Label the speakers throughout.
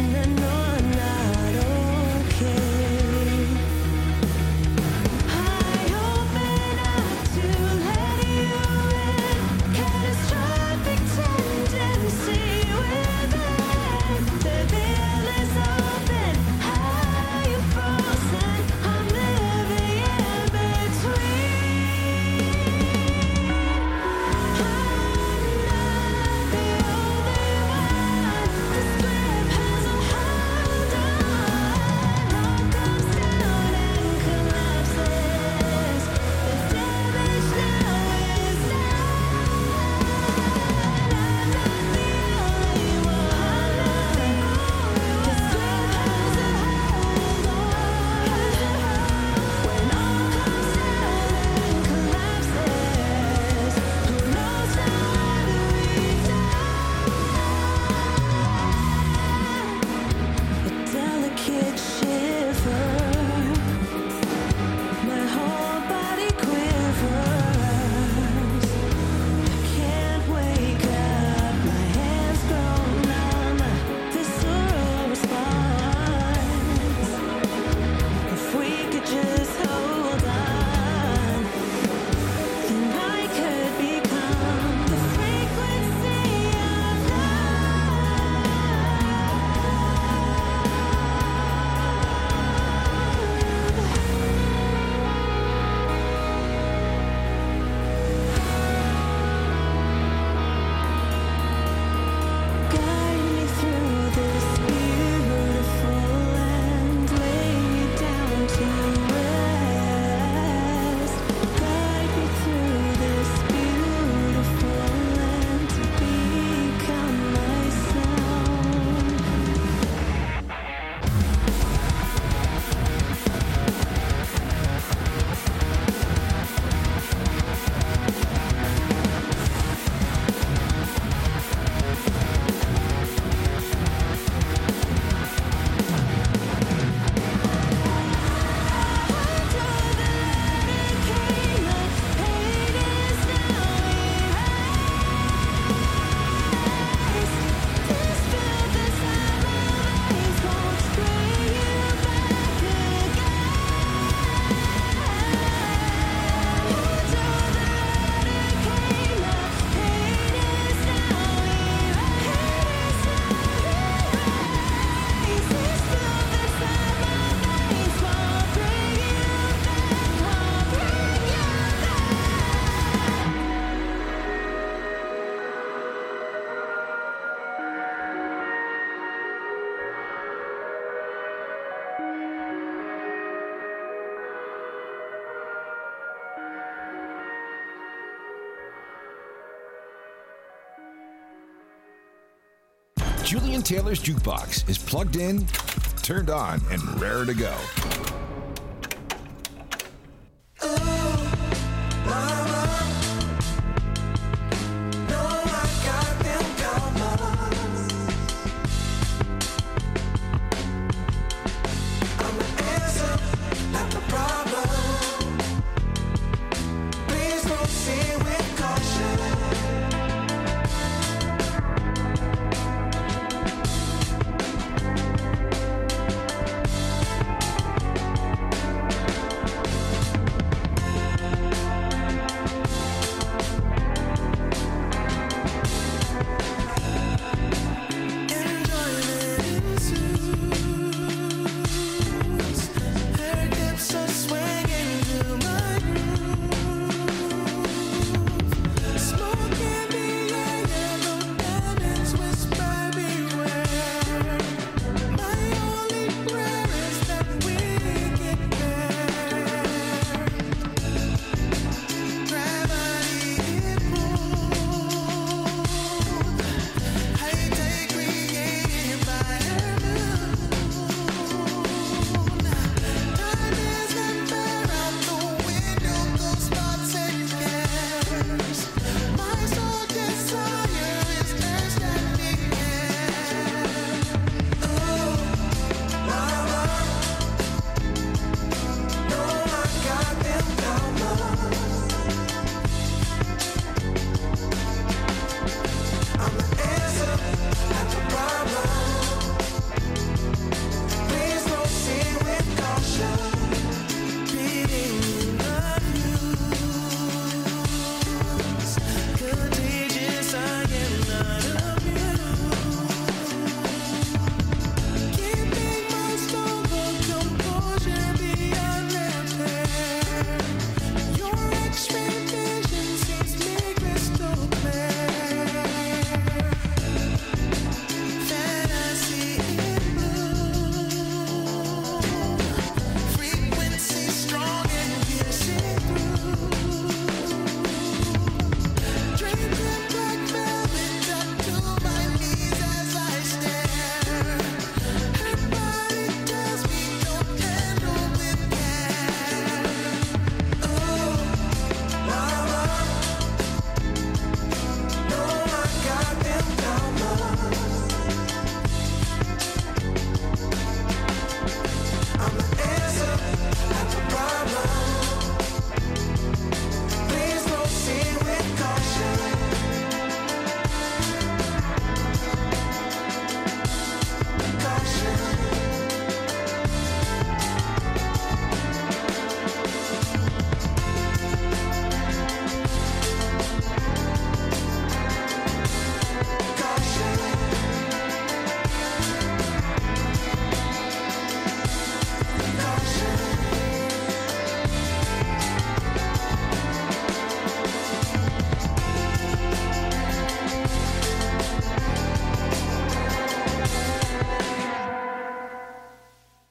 Speaker 1: Julian Taylor's Jukebox is plugged in, turned on, and raring to go.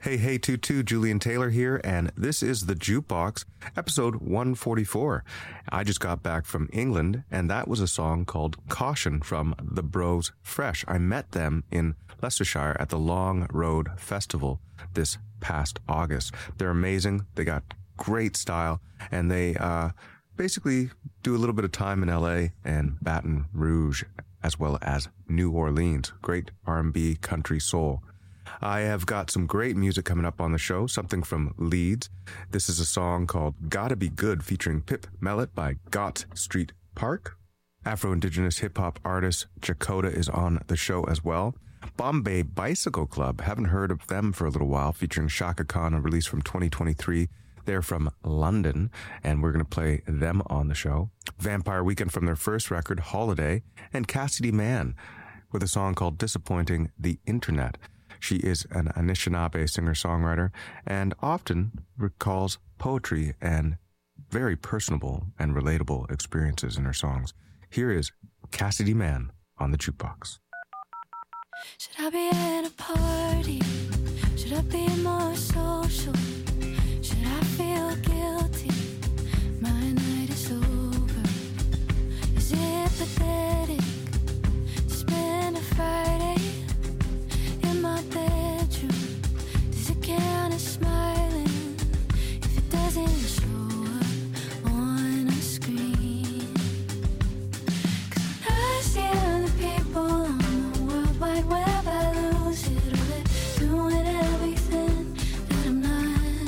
Speaker 2: Hey, hey, Tutu, Julian Taylor here, and this is The Jukebox, episode 144. I just got back from England, and that was a song called Caution from The Bros Fresh. I met them in Leicestershire at the Long Road Festival this past August. They're amazing. They got great style, and they basically do a little bit of time in LA and Baton Rouge, as well as New Orleans. Great R&B, country, soul. I have got some great music coming up on the show, something from Leeds. This is a song called Gotta Be Good featuring Pip Mellett by Gott Street Park. Afro-Indigenous hip-hop artist Jakota is on the show as well. Bombay Bicycle Club, haven't heard of them for a little while, featuring Shaka Khan, a release from 2023. They're from London, and we're going to play them on the show. Vampire Weekend from their first record, Holiday, and Cassidy Mann with a song called Disappointing the Internet. She is an Anishinaabe singer-songwriter and often recalls poetry and very personable and relatable experiences in her songs. Here is Cassidy Mann on The Jukebox.
Speaker 3: Should I be at a party? Should I be more social? Should I feel guilty? My night is over. Is it pathetic to spend a Friday in my bedroom? Does it count as smiling if it doesn't show up on a screen? 'Cause I see other people on the World Wide Web, I lose it, or they're doing everything that I'm not.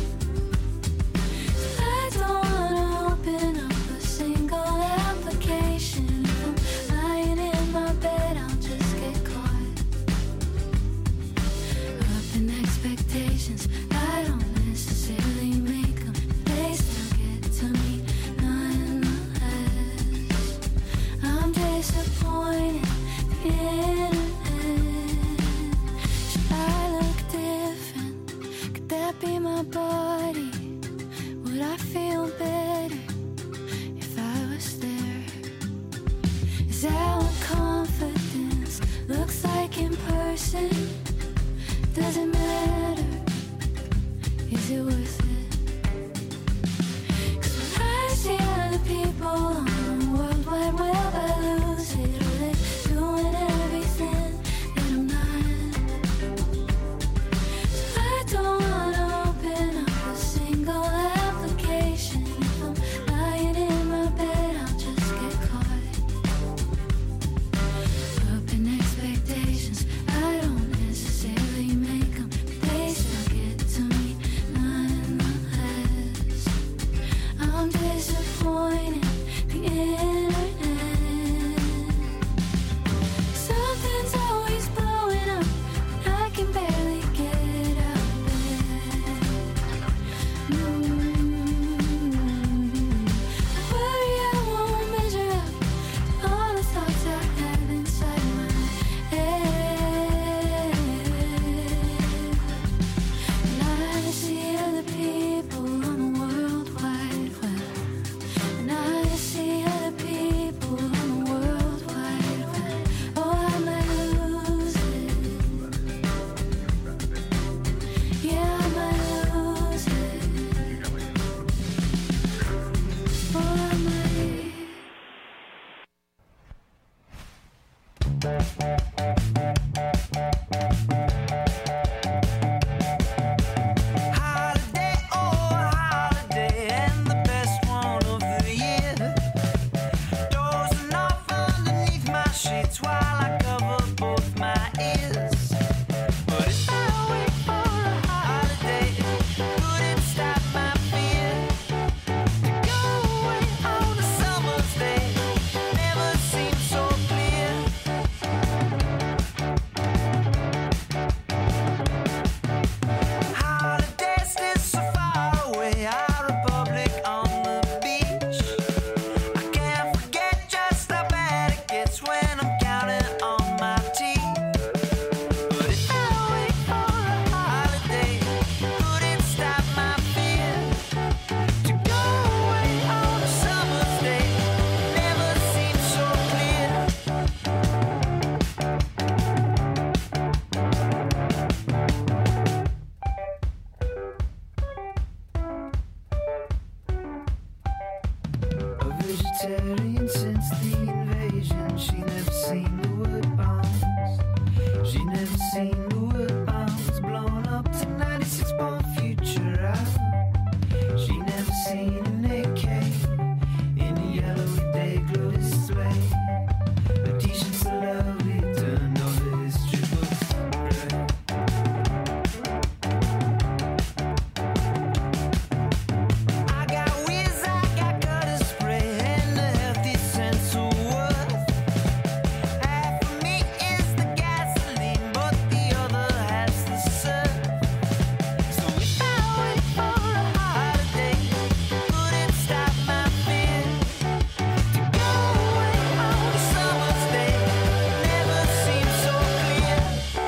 Speaker 3: So I don't wanna open up a single application. If I'm lying in my bed, I'll just get caught up in expectations. I don't necessarily make them, they still get to me nonetheless. I'm disappointed the internet. Should I look different? Could that be my body? Would I feel better if I was there? Is that what confidence looks like in person? Doesn't matter.
Speaker 4: She never seen the word bombs blown up to 96 bomb future out. She never seen an AK in a yellow day glow display. Her t-shirts are lovely, turned all the history books red. I got whiz, I got gutter spray, and a healthy sense of worth. Half of me is the gasoline, but the other half's the surf. So if I wait for a holiday, would it stop my fear to go away on a summer's day? Never seemed so clear.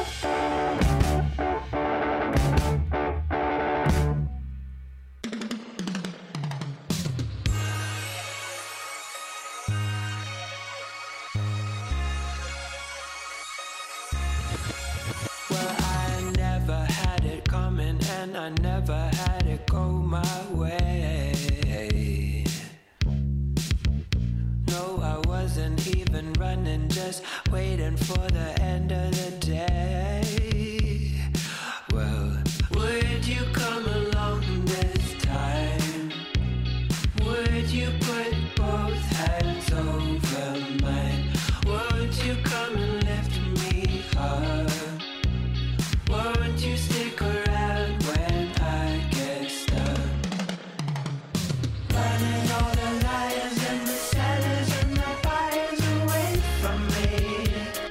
Speaker 5: Well, I never had it coming and I never had it go my way. No, I wasn't even running, just waiting for the end of the day. Well, would you come along this time? Would you put both hands over mine? Would you come and lift me up? Won't you stick around when I get stuck? Running all the liars and the sellers and the buyers away from me.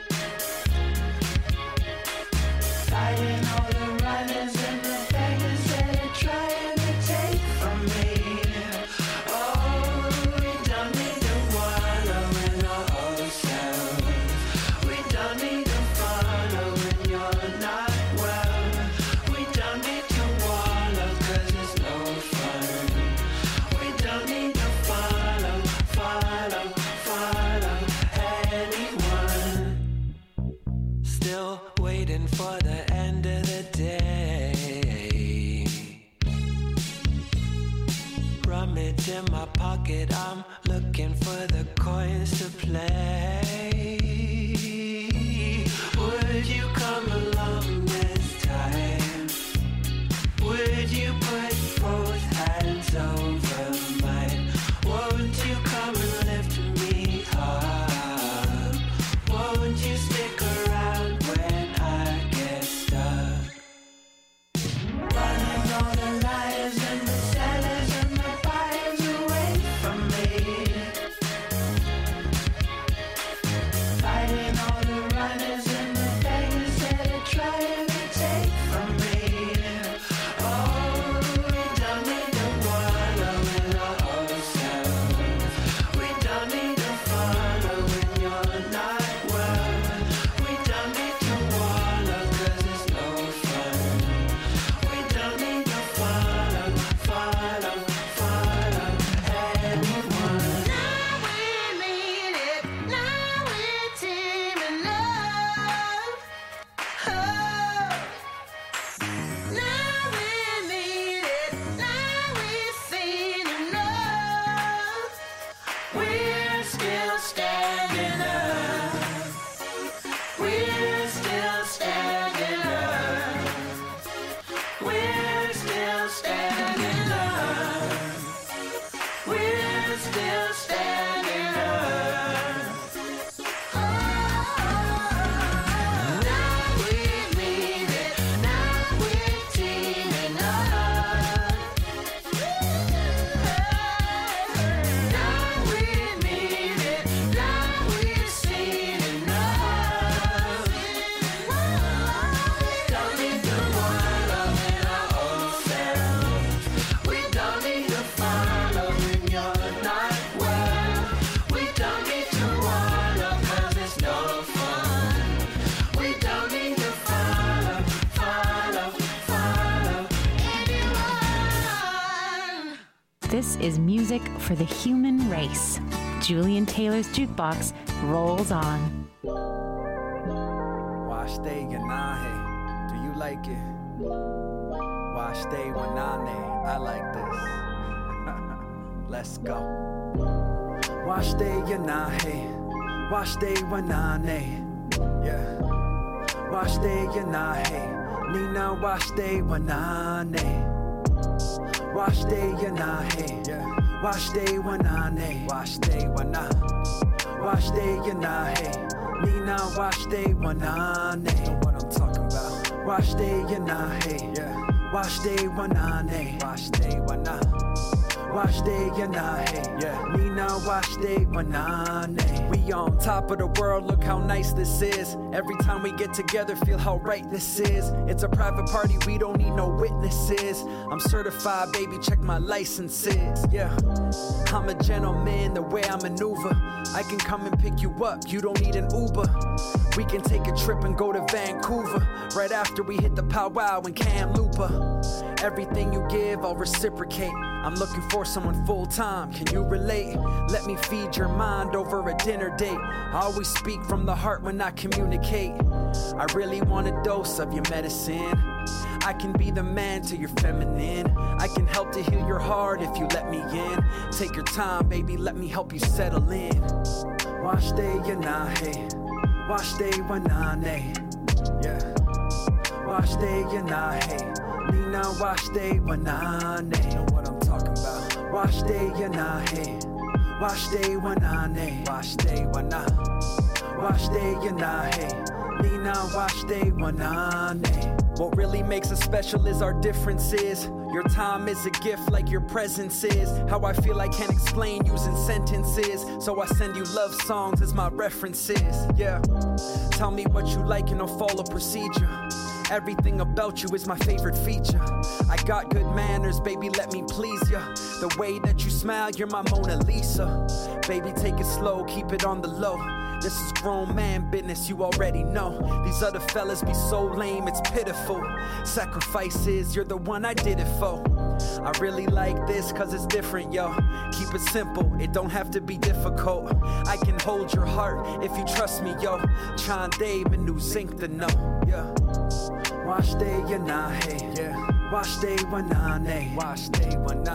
Speaker 5: Fighting all the runners and the beggars that are trying to take from me. Oh, we don't need to wallow in our ourselves. We don't need to follow when you're not well. We don't need to wallow 'cause it's no fun. We don't need to follow anyone. Still waiting for the end of the day. Rummage in my pocket, I'm looking for the coins to play. Would you come along this time? Would you put both hands over mine? Won't you come and lift me up? Won't you stick around when I get stuck? Running all the liars and the sellers and the buyers away from me. Fighting all the runners and the beggars that are trying to take from me. Oh, we don't need to wallow in our ourselves. We don't need to follow when you're not well. We don't need to wallow 'cause it's no fun. We don't need to follow anyone. Now we need it, now we're teaming up. Oh, now we need it, now we've seen enough. We're still standing up. We're still standing up. We're still standing up. We're still standing up. Now we need it, now we're teaming up. Now we need it, now we've seen enough. Don't need to wallow in our own selves. We don't need to follow when you're not well. We don't need to wallow 'cause it's no fun. We don't need to follow anyone.
Speaker 6: This is music for the human race. Julian Taylor's Jukebox rolls on.
Speaker 4: Wash day Yanahe, do you like it? Wash day Wanane, I like this. Let's go. Wash day Yanahe, wash day Wanane. Yeah.
Speaker 7: Washte yanahe, nina washte wanane. Washte yanahe, washte wanane. Washte wana, washte yanahe, nina washte wanane. Know what I'm talking about? Washte yanahe, washte wanane. Washte wana, washte yanahe, nina washte wanane. We on top of the world, look how nice this is. Every time we get together, feel how right this is. It's a private party, we don't need no witnesses. I'm certified, baby, check my licenses. Yeah, I'm a gentleman, the way I maneuver. I can come and pick you up, you don't need an Uber. We can take a trip and go to Vancouver right after we hit the powwow in Kamloops. Everything you give, I'll reciprocate. I'm looking for someone full-time, can you relate? Let me feed your mind over a dinner date. I always speak from the heart when I communicate. I really want a dose of your medicine. I can be the man to your feminine. I can help to heal your heart if you let me in. Take your time, baby, let me help you settle in. Washte yanahe, washte wanane. Yeah. Washte yanahe, nina washte wanane. Know what I'm talking about? Washte yanahe, washte wanane. Washte wana, washte yanahe, nina washte wanane. What really makes us special is our differences. Your time is a gift like your presence is. How I feel I can't explain using sentences. So I send you love songs as my references. Yeah, tell me what you like and I'll follow procedure. Everything about you is my favorite feature. I got good manners, baby, let me please ya. The way that you smile, you're my Mona Lisa. Baby, take it slow, keep it on the low. This is grown man business, you already know. These other fellas be so lame, it's pitiful. Sacrifices, you're the one I did it for. I really like this cause it's different, yo. Keep it simple, it don't have to be difficult. I can hold your heart if you trust me, yo. Chande menu zinc the no, yeah. Washte yanahe, washte wanane. Washte wana,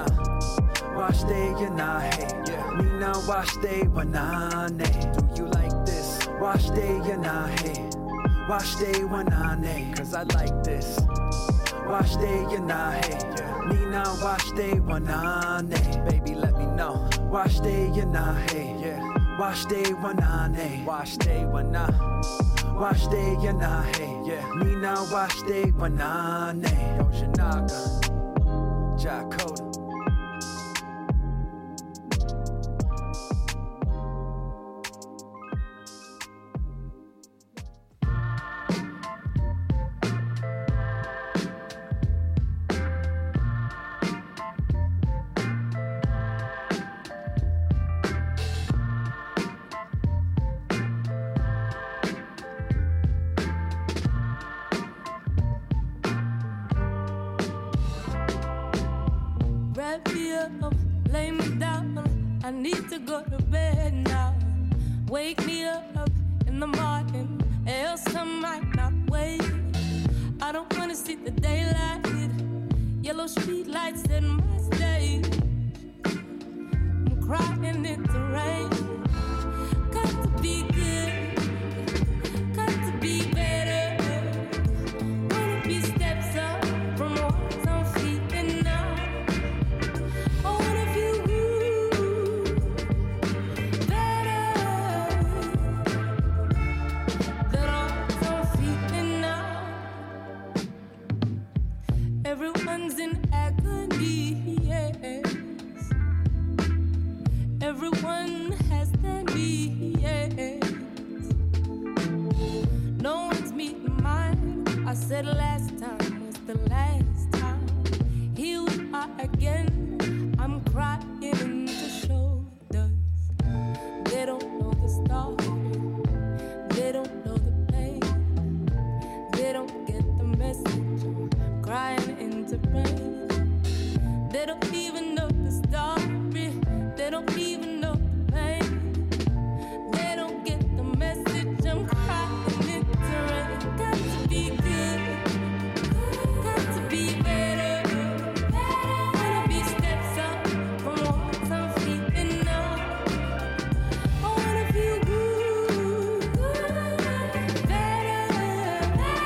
Speaker 7: washte yanahe, nina washte wanane. Do you like this? Washte yanahe, washte wanane. Cause I like this. Washte yanahe, nina washte wanane. Baby, let me know. Washte yanahe, washte wanane. Washte wana, washte yanahe, nina washte wanane. Yo, Janaga, Jacoda.
Speaker 8: Wrap me up, lay me down. I need to go to bed now. Wake me up in the morning, else I might not wait. I don't wanna see the daylight, yellow street lights in my state. I'm crying in the rain. Got to be good, got to be better. Wanna be steps up from what I'm feeling now. I wanna feel better than all I'm feeling now. Everyone's in agony, yes. Everyone has their needs. No one's meeting mine. I said last time was the last time. Here we are again. I'm crying into shoulders. They don't know the story. They don't know the pain. They don't get the message. I'm crying into rain. They don't even know the story. They don't even know the pain. They don't get the message. I'm crying into rain. Got to be good. Got to be better. Wanna be steps up from what I'm feeling now. I wanna feel good. Better than all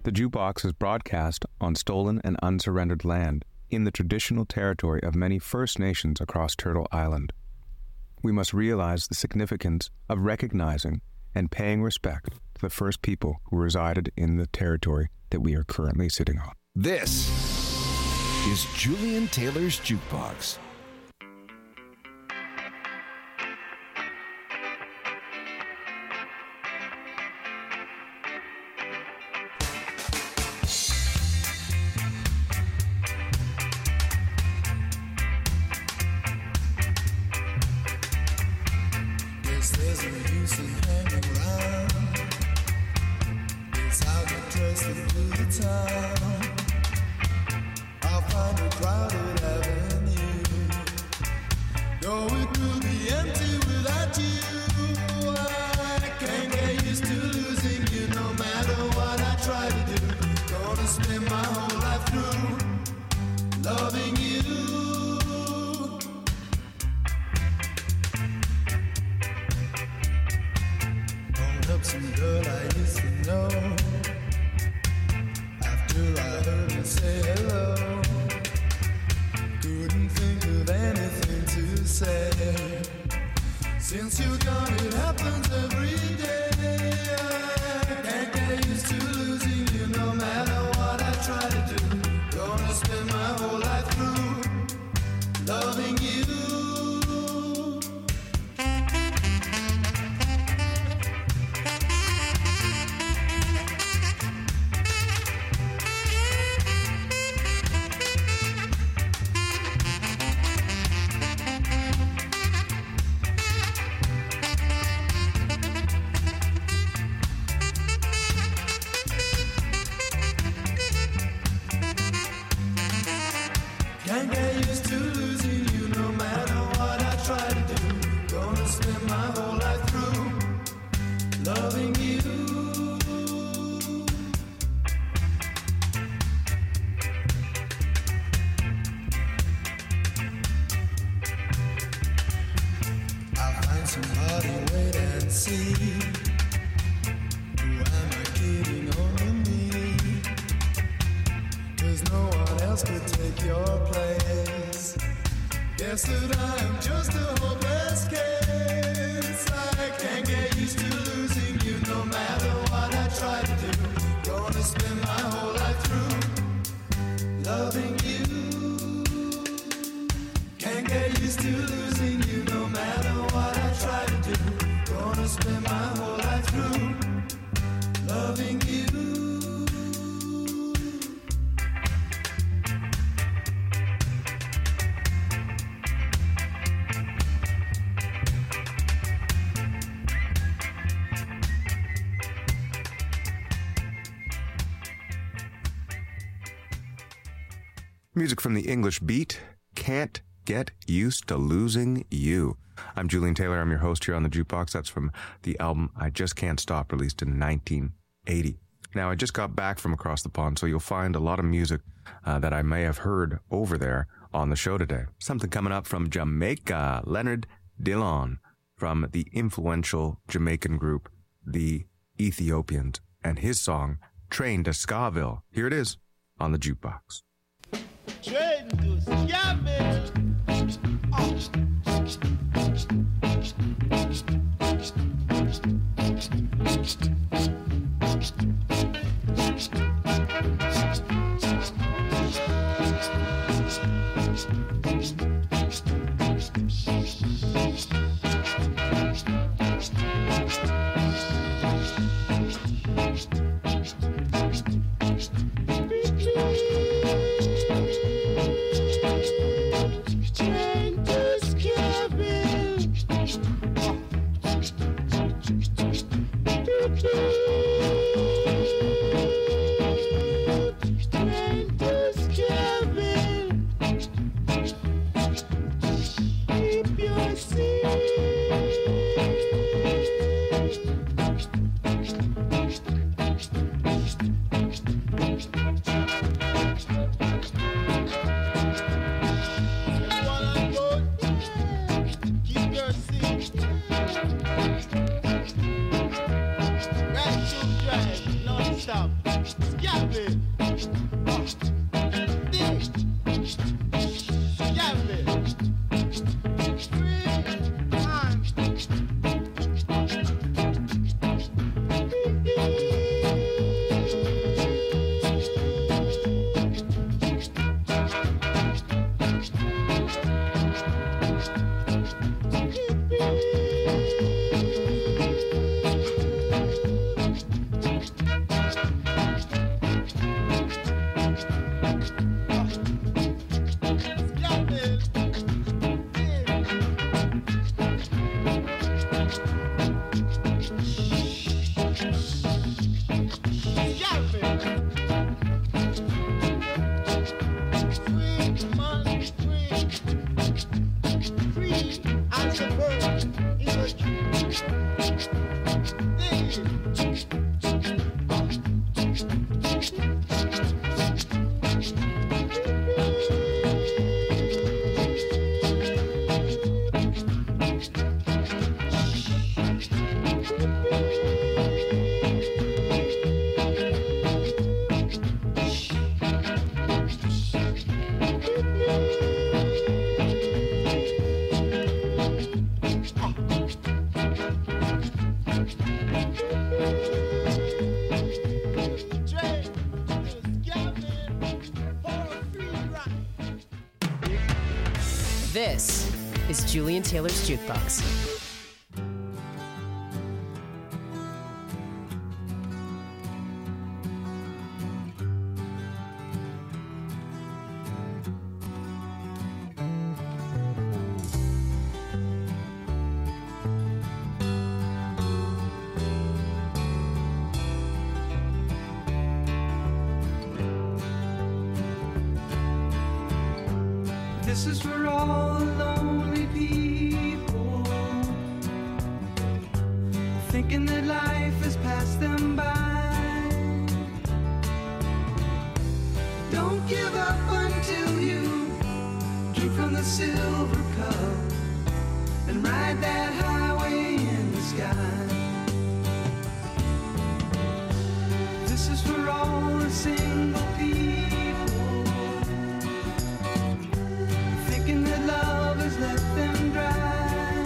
Speaker 2: The Jukebox is broadcast on stolen and unsurrendered land in the traditional territory of many First Nations across Turtle Island. We must realize the significance of recognizing and paying respect to the first people who resided in the territory that we are currently sitting on.
Speaker 1: This is Julian Taylor's Jukebox.
Speaker 9: There's no use in hanging around. It's how you dress into the town. I'll find a crowded avenue. No, it will be empty without you. I can't get used to losing you no matter what I try to do. Gonna spend my whole life through loving you. Some girl I used to know. After I heard her say hello, couldn't think of anything to say. Since you're gone, it happens every day. I can't get used to losing you no matter what I try to do. Gonna spend my whole life through loving you. Can't get used to losing you no matter what I try to do. Gonna spend my whole life through loving you. I'll find somebody, wait and see. Who am I kidding, only me? 'Cause no one else could take your place. Guess that I am just a hopeless case. I can't get used to losing you no matter what I try to do. Gonna spend my whole life through loving you. Can't get used to losing you no matter what I try to do. Gonna spend my whole life through loving you.
Speaker 2: Music from the English Beat, Can't Get Used to Losing You. I'm Julian Taylor. I'm your host here on the Jukebox. That's from the album I Just Can't Stop, released in 1980. Now, I just got back from across the pond, so you'll find a lot of music that I may have heard over there on the show today. Something coming up from Jamaica, Leonard Dillon, from the influential Jamaican group, the Ethiopians, and his song, Train to Skaville. Here it is on the Jukebox.
Speaker 10: Train to Skaville. Stop.
Speaker 11: This is Julian Taylor's Jukebox.
Speaker 5: This is for all the lonely people, thinking that life has passed them by. Don't give up until you drink from the silver cup and ride that highway in the sky. This is for all the single people, thinking that love has left them dry.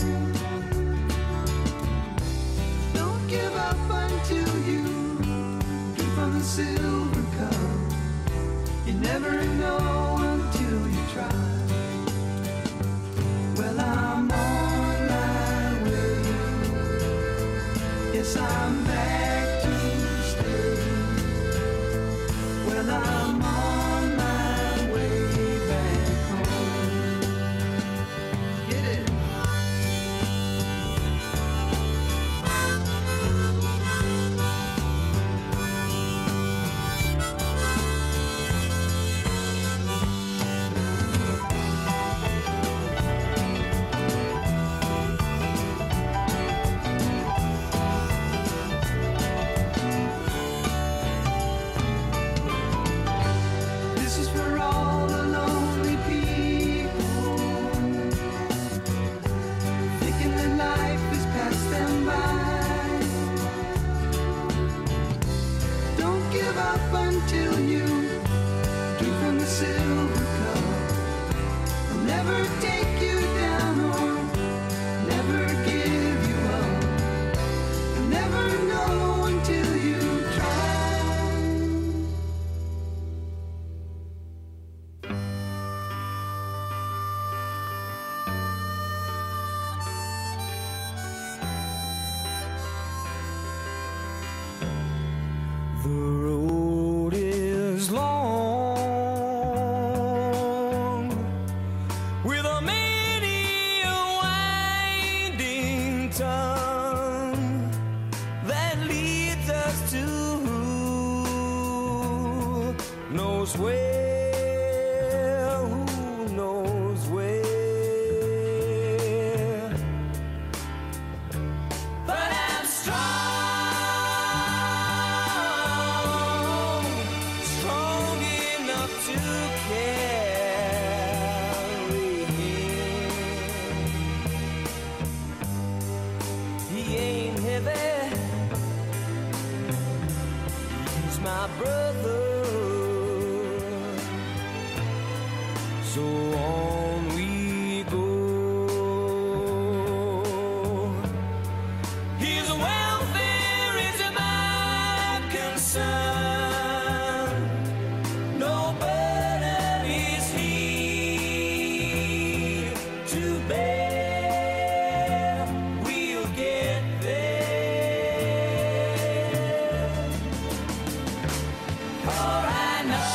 Speaker 5: Don't give up until you drink from the silver cup. You never know until you try. Well, I'm on my way. Yes, I'm back to stay. Well, I'm on my way back home. Get it? This is for all the lonely people, thinking that life has passed them by. Don't give up until you drink from the silver cup. They'll never take you down or never give you up. You'll never know until you try. The road is long, with a many a winding tongue that leads us to who knows where, who knows where. But I'm strong, strong enough to carry him. He ain't heavy, he's
Speaker 4: my brother. So on we go. His welfare is my concern. No burden is he to bear. We'll get there. For I know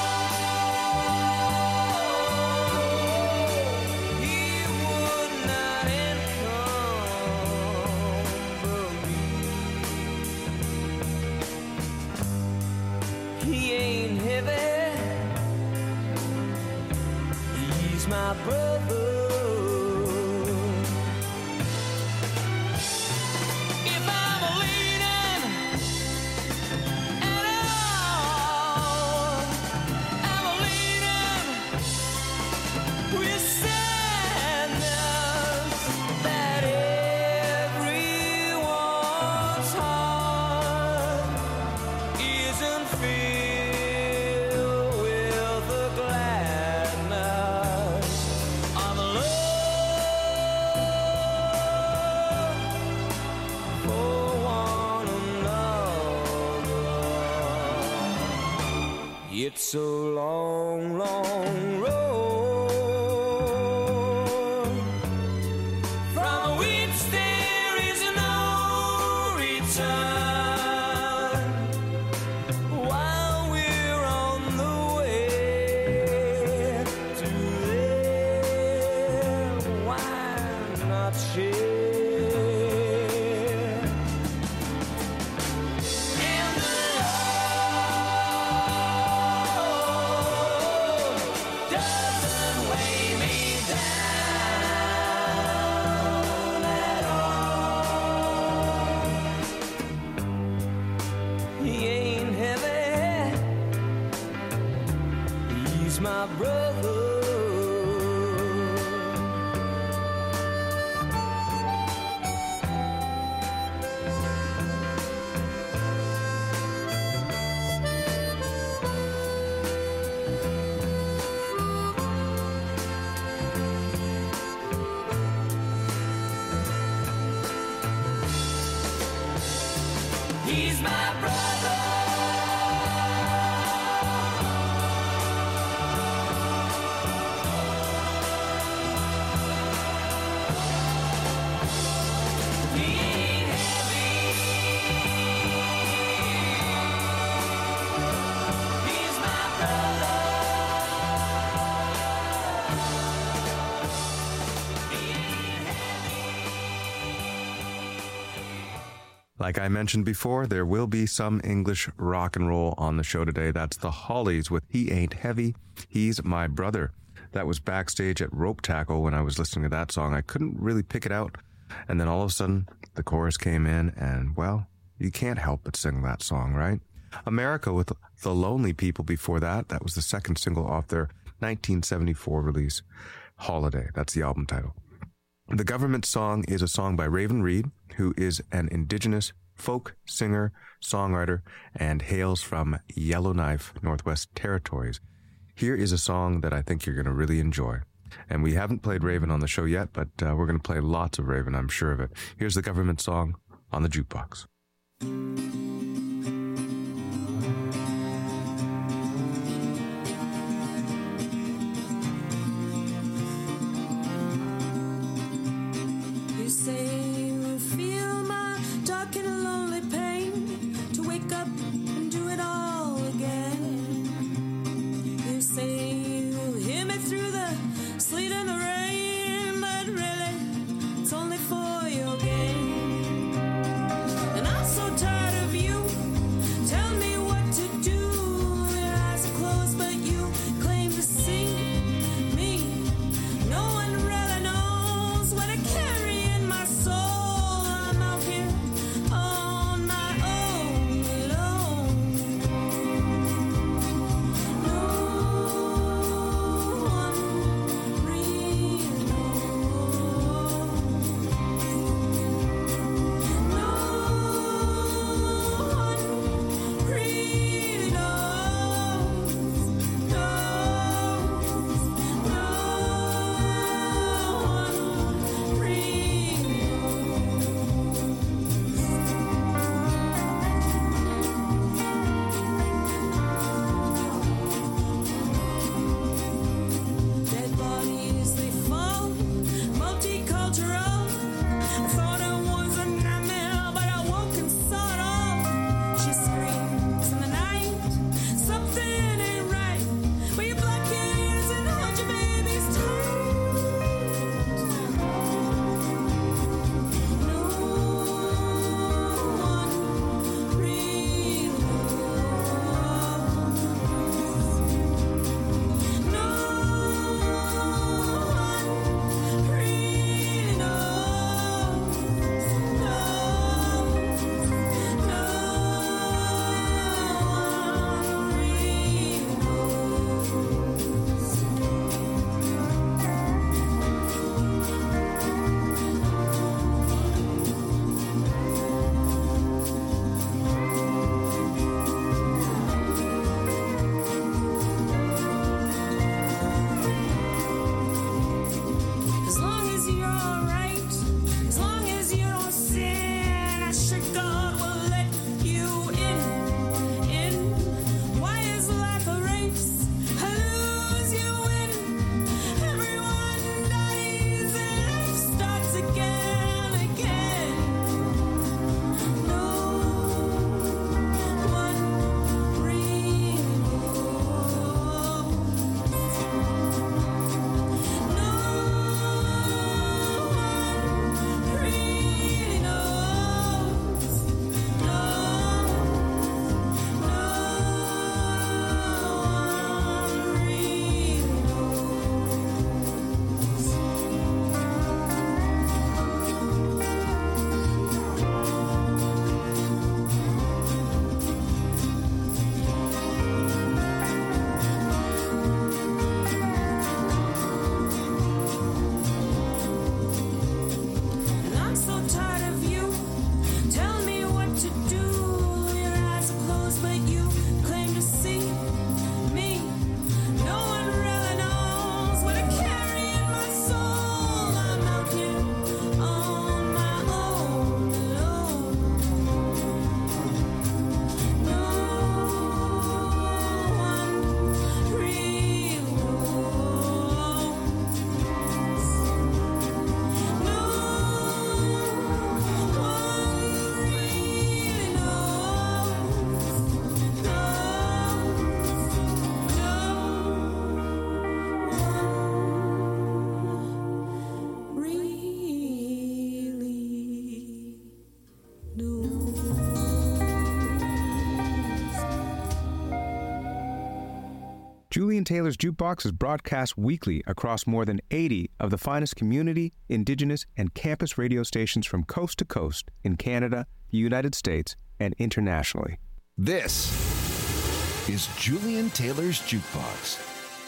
Speaker 4: he would not encumber me. He ain't heavy. He's my brother. If I'm leaning at all, I'm leaning with sadness that everyone's heart isn't filled with the gladness of love for one another. It's a long, long road from which there is no return. While we're on the way to there, why not share? And the Lord doesn't weigh me down at all. He ain't heavy. He's my brother. He's my brother. He ain't heavy. He's my brother. He ain't
Speaker 2: Like I mentioned before, there will be some English rock and roll on the show today. That's the Hollies with He Ain't Heavy, He's My Brother. That was backstage at Rope Tackle when I was listening to that song. I couldn't really pick it out. And then all of a sudden, the chorus came in and, well, you can't help but sing that song, right? America with The Lonely People before that. That was the second single off their 1974 release, Holiday. That's the album title. The Government Song is a song by Raven Reed, who is an indigenous folk singer, songwriter, and hails from Yellowknife, Northwest Territories. Here is a song that I think you're going to really enjoy. And we haven't played Raven on the show yet, but we're going to play lots of Raven, I'm sure of it. Here's The Government Song on the Jukebox.
Speaker 8: You say you feel my dark and lonely pain, to wake up and do it all again. You say you hear me through the sleet and the rain, but really it's only for your gain. And I'm so tired of you
Speaker 2: Julian Taylor's Jukebox is broadcast weekly across more than 80 of the finest community, indigenous, and campus radio stations from coast to coast in Canada, the United States, and internationally.
Speaker 1: This is Julian Taylor's Jukebox.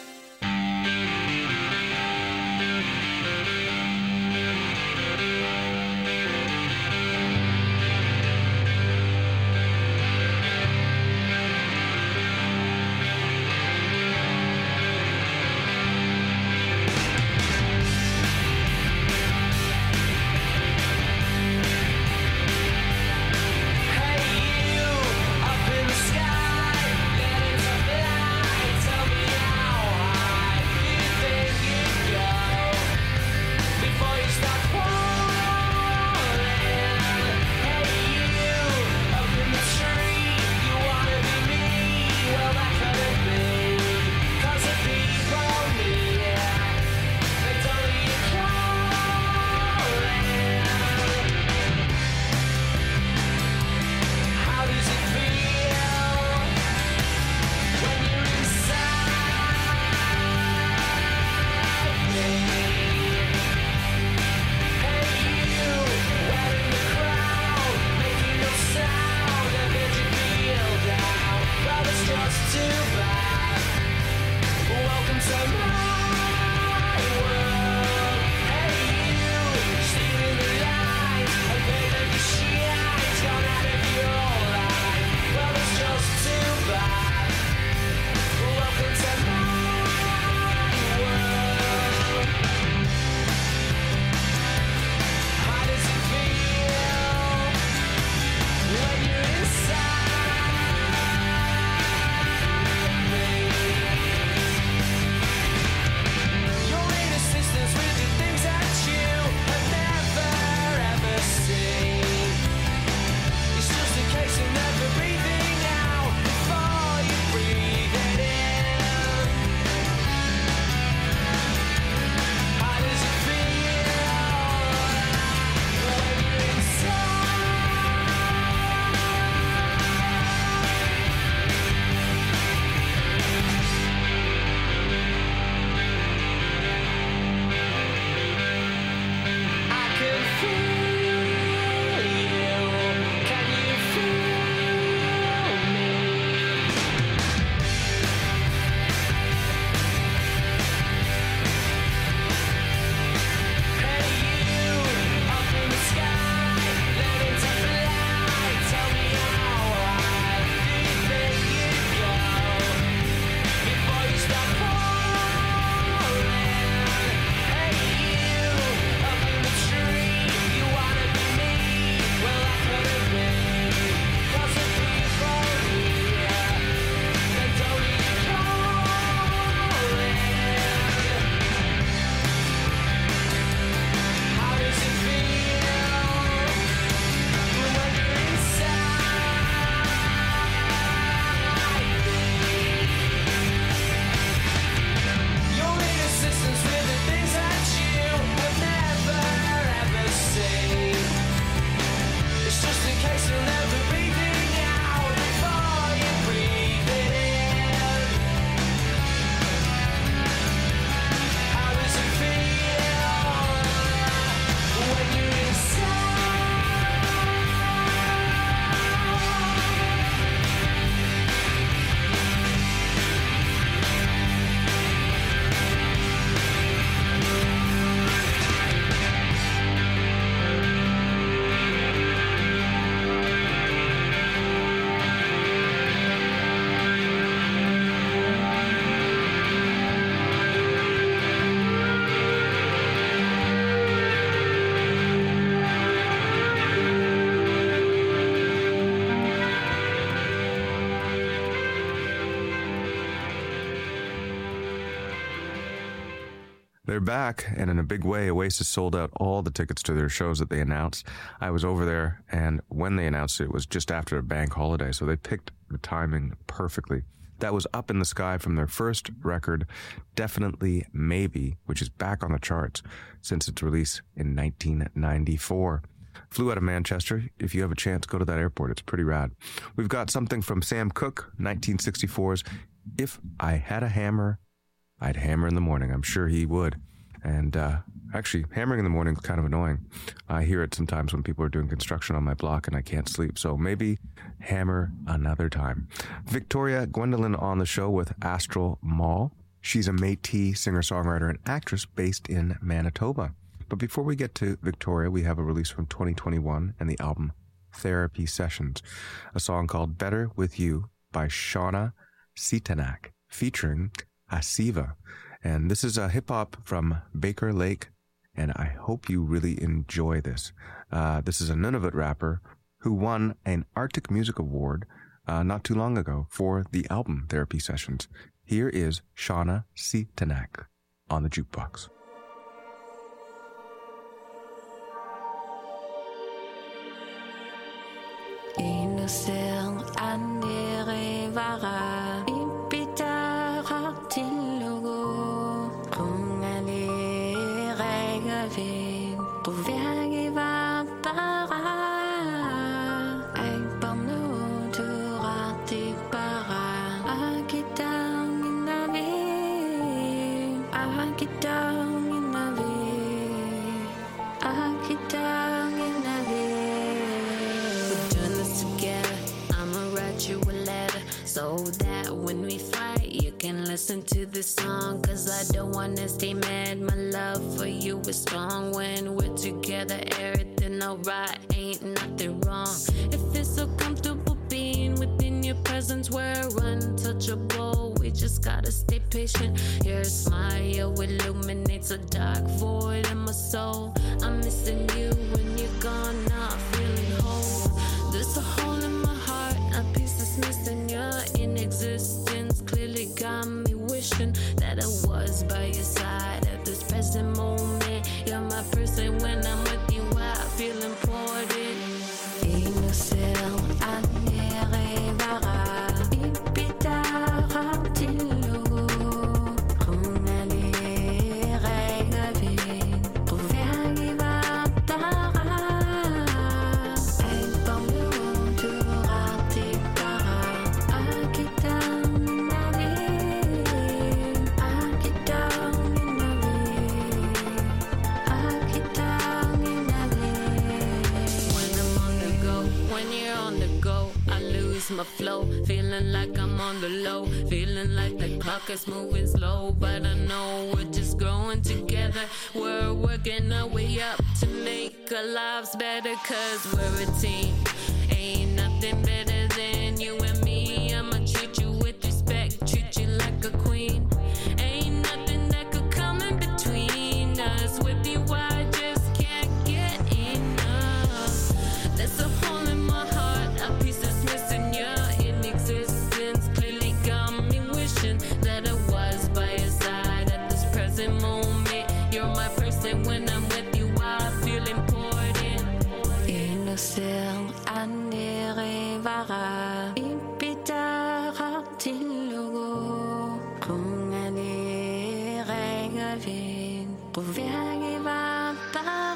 Speaker 2: They're back, and in a big way, Oasis sold out all the tickets to their shows that they announced. I was over there, and when they announced it, it was just after a bank holiday, so they picked the timing perfectly. That was Up in the Sky from their first record, Definitely Maybe, which is back on the charts since its release in 1994. Flew out of Manchester. If you have a chance, go to that airport. It's pretty rad. We've got something from Sam Cooke, 1964's If I had a hammer, I'd hammer in the morning. I'm sure he would. And actually, hammering in the morning is kind of annoying. I hear it sometimes when people are doing construction on my block and I can't sleep. So maybe hammer another time. Victoria Gwendolyn on the show with Astral Mall. She's a Métis singer-songwriter and actress based in Manitoba. But before we get to Victoria, we have a release from 2021 and the album Therapy Sessions, a song called Better With You by Shauna Sitanak, featuring Asiva. And this is a hip-hop from Baker Lake, and I hope you really enjoy this. This is a Nunavut rapper who won an Arctic Music Award not too long ago for the album Therapy Sessions. Here is Shauna Sitanak on the Jukebox.
Speaker 3: Inusel andere vara ipitara tillogo kungale regavin rovegi va para ai pamno turati para akitang inavi akitang inavi akitang inavi. You a letter so that when we fight you can listen to this song, cause I don't wanna stay mad. My love for you is strong. When we're together everything alright, ain't nothing wrong. It feels so comfortable being within your presence. We're untouchable, we just gotta stay patient. Your smile illuminates a dark void in my soul. I'm missing you when you're gone, not feeling whole. There's a hole in my heart, a piece is missing. You're in existence, clearly got me wishing that I was by your side at this present moment. You're my person, when I'm with you I feel important. Inusel andere vara ipitara tillogo kungale regavin rovegi va para ai pamno turati para akitang inavi akitang inavi. When I'm on the go, when you're on the go, I lose my flow. Feeling like I'm on the low, feeling like the clock is moving slow. But I know we're just growing together. We're working our way up to make our lives better, cause we're a team. Ain't nothing better than you and me. I'ma treat you with respect, treat you like a queen. Ain't nothing that could come in between us. With you I just can't get enough. There's a hole in my heart, a piece is missing. You're in existence, clearly got me wishing that I was by your side at this present moment. You're my person, when I'm with you I feel important. Inusel andere vara ipitara tillogo kungale regavin rovegi va para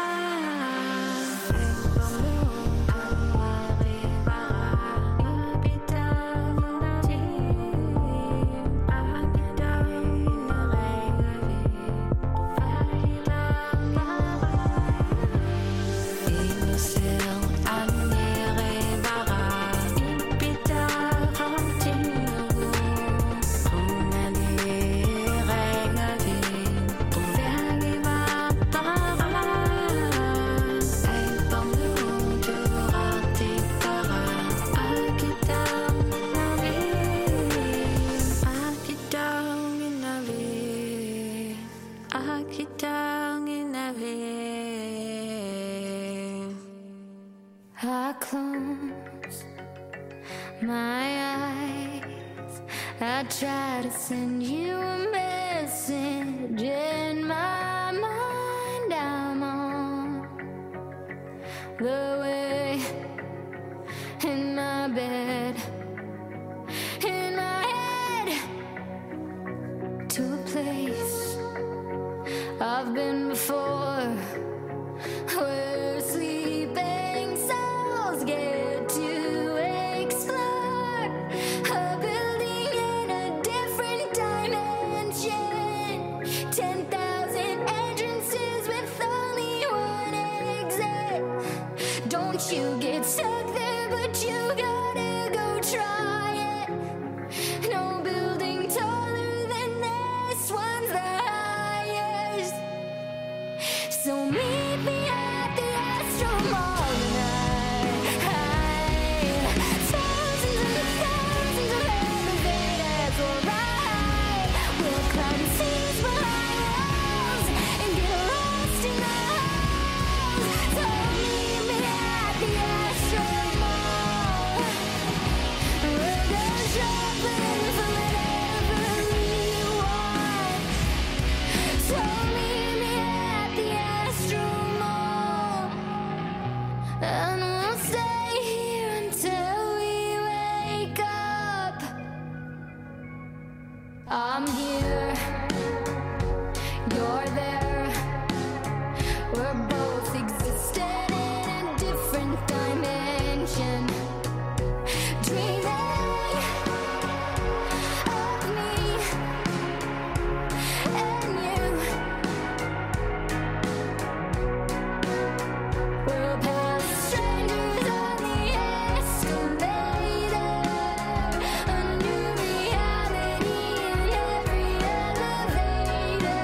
Speaker 3: I close my eyes, I try to send you a message. In my mind I'm on the way, in my bed, in my head, to a place I've been before, where sleeping souls get to explore, a building in a you get stuck there, but you gotta go try it. No building taller than this one's the highest. So meet me at the Astro Mall tonight. Thousands and thousands of elevators will ride. We'll climb seas behind walls and get lost in the halls. So meet me at the Astro Mall. We'll go shopping for whatever we want. So meet me at the Astro Mall, and we'll stay here until we wake up. I'm here, you're there. We're both existing in a different dimension, dreaming of me and you. We'll pass strangers on the escalator, a new reality in every elevator.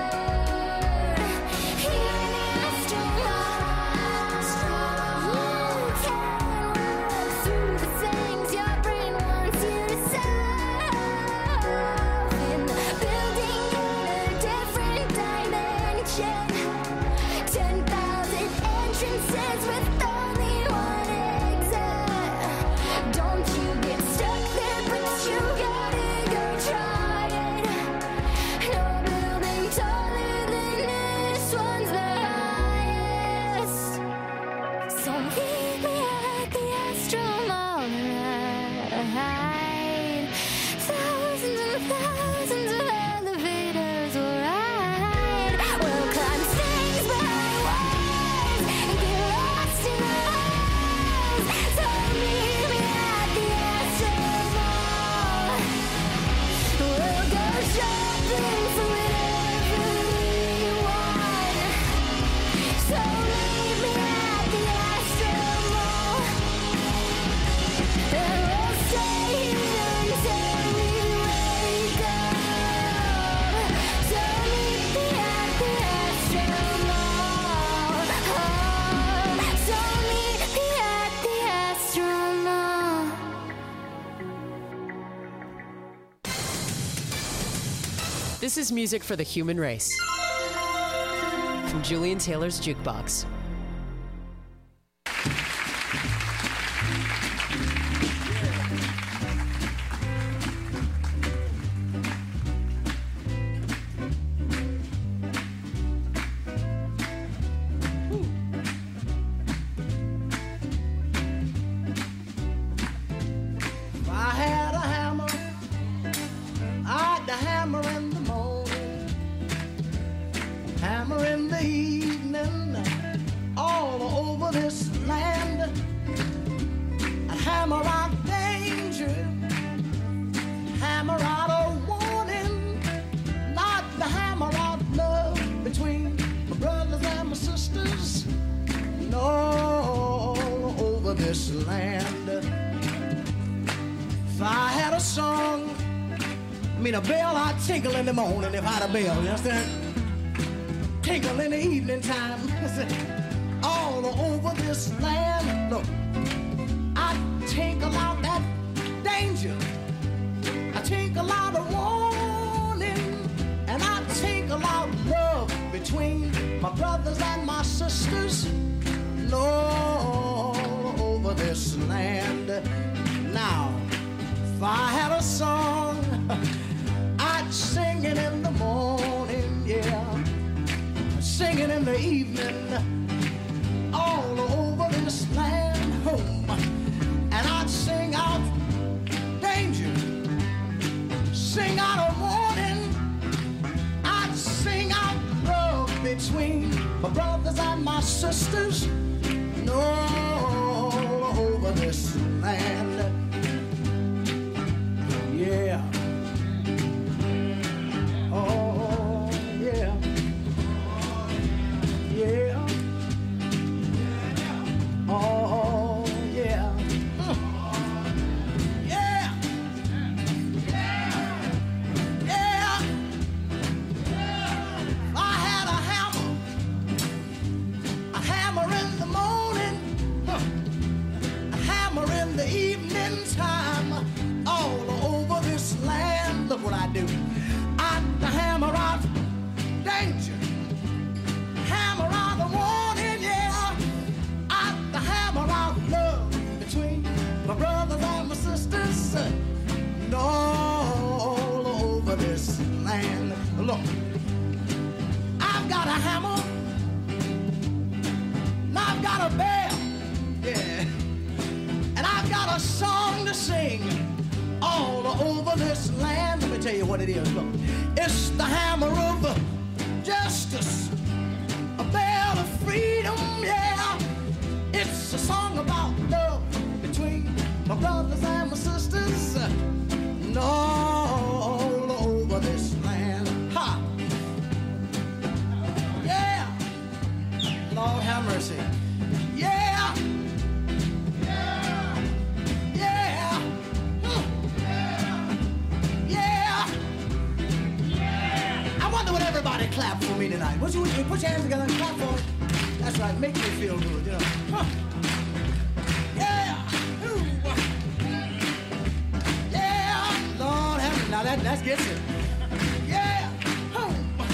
Speaker 3: Here in the Astro Mall, you can walk through the things your brain wants you to solve. In the building in a different dimension, 10,000 entrances with only one exit. Don't you get stuck there, but you gotta go try it. No building taller than this one's the highest. So meet me at the Astro Mall tonight. Thousands and thousands of elevators will ride. We'll climb things behind walls and get lost in the halls. So meet me at the Astro Mall. We'll go shopping for whatever we want. So meet me at the Astro Mall, and we'll stay here until we wake up. So meet me at the Astro Mall. So meet me at the Astro Mall.
Speaker 11: This is music for the human race. From Julian Taylor's Jukebox.
Speaker 10: If I had a hammer, I'd hammer in the morning, hammer in the evening, all over this land. I'd hammer out danger, hammer out a warning, not the hammer out love between my brothers and my sisters, and all over this land. If I had a song, I mean a bell, I'd tinkle in the morning if I had a bell, you understand? Tinkle in the evening time. All over this land, look, I tinkle out that danger, I tinkle out a warning, and I tinkle out love between my brothers and my sisters, and all over this land. Now, if I had a song, I'd sing it in the morning, yeah, sing it in the evening, all over this land home, and I'd sing out danger, sing out a warning, I'd sing out love between my brothers and my sisters, and all over this land. Yeah. Oh, yeah. Yeah. Oh, look. I've got a hammer, and I've got a bell, yeah, and I've got a song to sing all over this land. Let me tell you what it is. Look, it's the hammer of justice, a bell of freedom, yeah. It's a song about love between my brothers and my sisters, and all over this land. Ha! Yeah! Lord have mercy. Yeah! Yeah! Yeah! Yeah! I wonder what everybody clap for me tonight. Put your hands together and clap for me. That's right, make me feel good, you know. Huh. Yeah! Ooh. Yeah! Lord have mercy. Now that gets it. Yeah! Oh.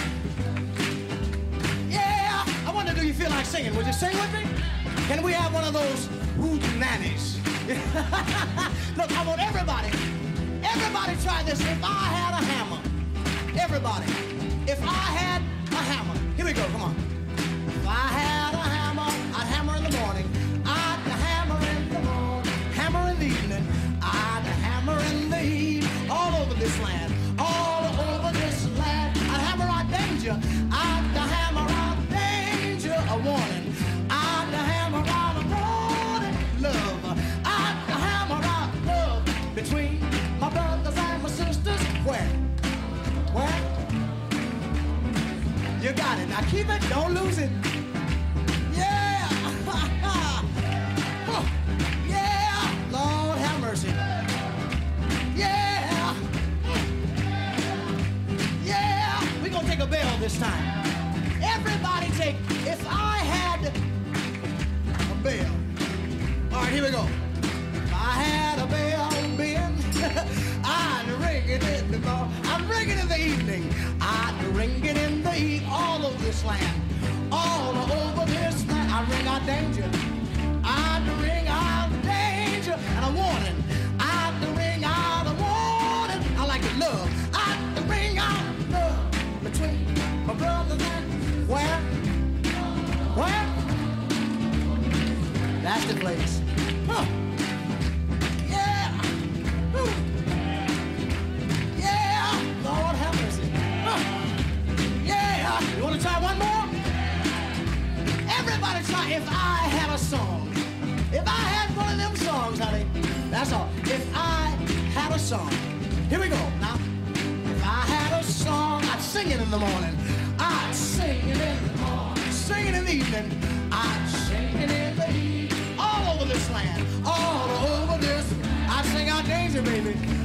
Speaker 10: Yeah! I wonder, do you feel like singing? Would you sing with me? Can we have one of those hootenannies? Look, I want everybody try this. If I had a hammer, everybody, if I had a hammer, here we go, come on. If I had a hammer, I'd hammer in the morning, I'd hammer in the morning, hammer in the evening, I'd hammer in the heat, all over this land, all over this land. I'd hammer out danger, I'd hammer out danger, a warning, I'd hammer out a warning, love, I'd hammer out love between my brothers and my sisters. Where? You got it. Now keep it. Don't lose it. Yeah. Yeah. Lord have mercy. Yeah. Yeah. We're going to take a bell this time. Everybody take, if I had a bell. All right, here we go. If I had a bell, Ben, I'd ring it in the morning. I'd ring it in the evening. I'd ring it in the heat, all over this land, all over this land. I'd ring out danger. I'd ring out danger and a warning. I'd ring out a warning. I like it, love. I'd ring out love between my brothers and where? That's the place. Huh. Yeah. Woo. Yeah. Lord have mercy. Huh. Yeah. You want to try one more? Everybody try. If I had a song. If I had one of them songs, honey. That's all. If I had a song. Here we go. Now, if I had a song, I'd sing it in the morning. I'd sing it in the morning. Sing it in the evening. I'd sing it in the evening. All over this land. All over this. I'd sing out danger, baby.